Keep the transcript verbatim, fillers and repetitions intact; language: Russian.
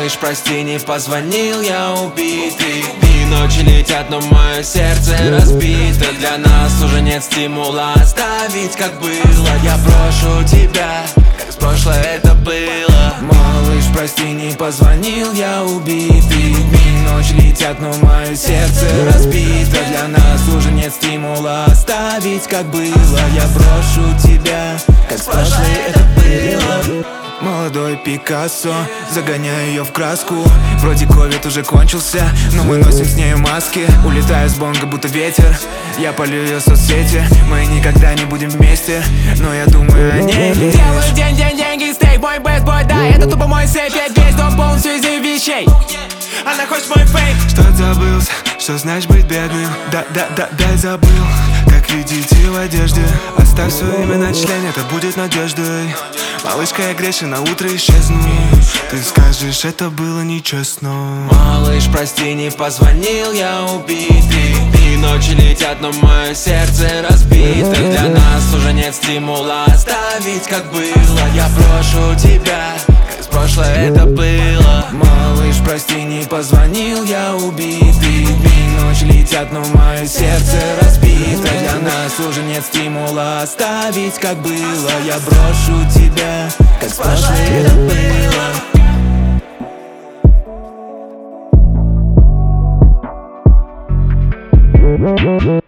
Малыш, прости, не позвонил, я убитый. Дни и ночи летят, но мое сердце разбито. Для нас уже нет стимула оставить, как было. Я брошу тебя, как с прошлое это было. Малыш, прости, не позвонил, я убитый. Дни и ночи летят, но мое сердце разбито. Для нас уже нет стимула оставить, как было. Я брошу тебя, как с прошлое это было. Молодой Пикассо, загоняю ее в краску. Вроде ковид уже кончился, но мы носим с нею маски. Улетаю с бонга, будто ветер. Я полю ее соцсети. Мы никогда не будем вместе, но я думаю о ней. Делаю день, день, деньги, стейк, мой best boy, да. Это тупо мой сейф, я весь дом полностью из ее вещей. Она хочет мой фейк. Что забылся, что значит быть бедным? Да, да, да, дай забыл, как видите в одежде. Оставь свое имя на члене, это будет надеждой. Малышка, я грешен, на утро исчезну. Ты скажешь, это было нечестно. Малыш, прости, не позвонил, я убитый. Дни и ночи летят, но мое сердце разбито. Для нас уже нет стимула оставить, как было. Я брошу тебя, как с прошлое это было. Малыш, прости, не позвонил, я убитый. Дни и ночи летят, но мое сердце разбито. Для нас уже нет стимула оставить, как было. Я брошу тебя, как с прошлое это было.